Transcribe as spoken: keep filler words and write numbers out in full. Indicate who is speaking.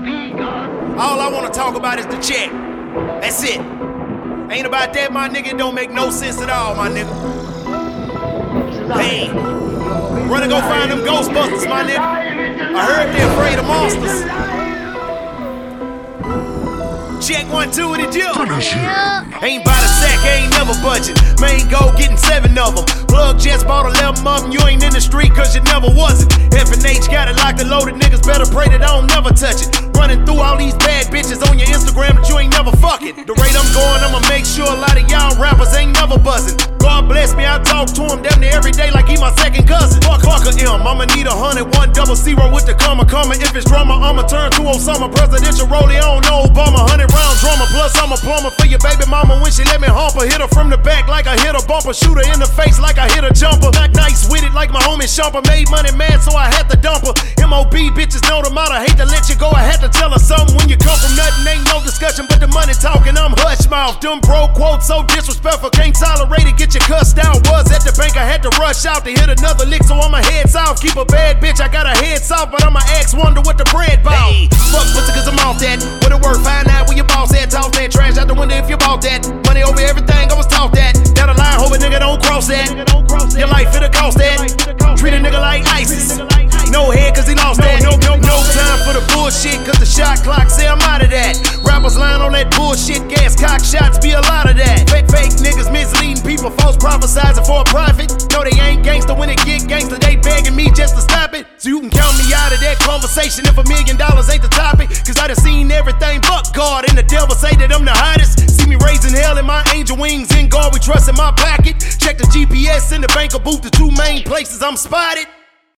Speaker 1: All I wanna talk about is the check. That's it. Ain't about that, my nigga. It don't make no sense at all, my nigga. Hey, run and go find them Ghostbusters, my nigga. I heard they're afraid of monsters. Check one, two, with it, Jill. Ain't by the sack, ain't never budging. Main goal getting seven of them. Plug just bought eleven of them. You ain't in the street cause you never wasn't. F and H got it locked and loaded. Niggas better pray that I don't never touch it. Running through all these bad bitches on your Instagram that you ain't never fucking. The rate I'm going, I'ma make sure a lot of y'all rappers ain't never buzzing. God bless me, I talk to him damn near every day like he my second cousin. Fuck, fuck a M, I'ma need a hundred, one double zero with the comma, comma. If it's drama, I'ma turn to Osama. Presidential rollie on, no Obama. Hundred round drama, plus I'm a plumber for your baby mama when she let me hump her. Hit her from the back like I hit a bumper. Shoot her in the face like I hit a jumper. Not nice with it like my homie Shumper. Made money mad so I had to dump her. M O B bitches know the motto. Hate to let you go, I had to tell her something. When you come from nothing, ain't no discussion but the money talking. I'm hush mouth. Them bro quotes so disrespectful, can't tolerate it. Get your cussed out. Was at the bank, I had to rush out to hit another lick, so I'ma heads out. Keep a bad bitch, I got a head south, but I'ma ask wonder what the bread bout. Hey, fuck pussy cause I'm off that. What it worth? Find out where your boss at. Toss that trash out the window if you bought that. Money over everything, I was taught that. That a line, hope a nigga don't cross that. Your life it'll cost that. Treat a nigga like ISIS. No head cause he lost that. No, no, no time for the bullshit cause the shot clock say I'm out of that. Rappers lying on that bullshit, gas cock shots be a lot of that. Fake, fake niggas misleading people, false prophesizing for a profit. No, they ain't gangster when it get gangster, they begging me just to stop it. So you can count me out of that conversation if a million dollars ain't the topic. Cause I done seen everything but God, and the devil say that I'm the hottest. See me raising hell in my angel wings, in God we trust in my pocket. Check the G P S in the banker booth, the two main places I'm spotted.